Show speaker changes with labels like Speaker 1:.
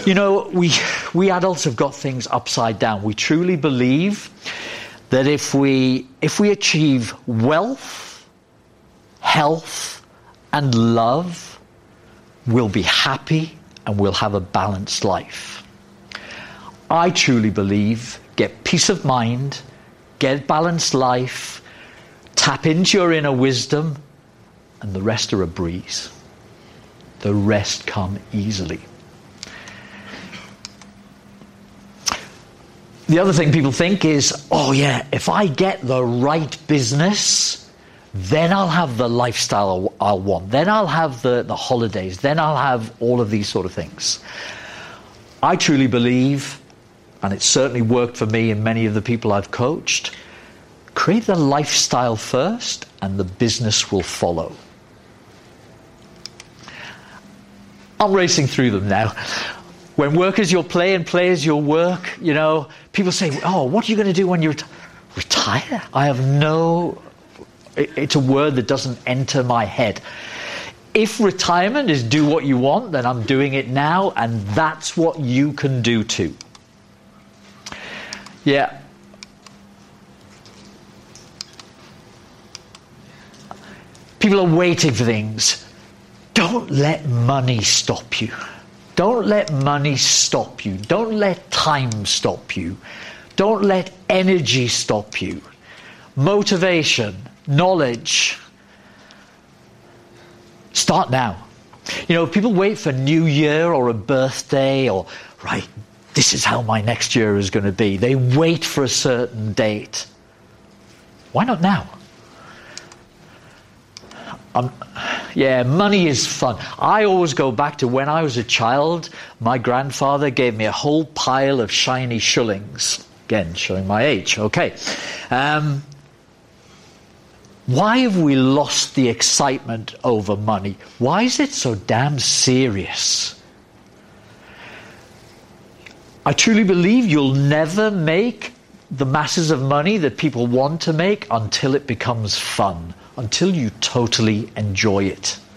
Speaker 1: You know, we adults have got things upside down. We truly believe that if we achieve wealth, health, and love, we'll be happy and we'll have a balanced life. I truly believe get peace of mind, get balanced life, tap into your inner wisdom, and the rest are a breeze. The rest come easily. The other thing people think is, oh yeah, if I get the right business, then I'll have the lifestyle I'll want. Then I'll have the holidays. Then I'll have all of these sort of things. I truly believe, and it's certainly worked for me and many of the people I've coached, create the lifestyle first and the business will follow. I'm racing through them now. When work is your play and play is your work, you know, people say, oh, what are you going to do when you retire? I have no... It's a word that doesn't enter my head. If retirement is do what you want, then I'm doing it now, and that's what you can do too. Yeah. People are waiting for things. Don't let money stop you. Don't let money stop you. Don't let time stop you. Don't let energy stop you. Motivation, knowledge. Start now. You know, people wait for New Year or a birthday or, right, this is how my next year is going to be. They wait for a certain date. Why not now? Yeah, money is fun. I always go back to when I was a child, my grandfather gave me a whole pile of shiny shillings. Again, showing my age. Okay. Why have we lost the excitement over money? Why is it so damn serious? I truly believe you'll never make the masses of money that people want to make until it becomes fun, until you totally enjoy it.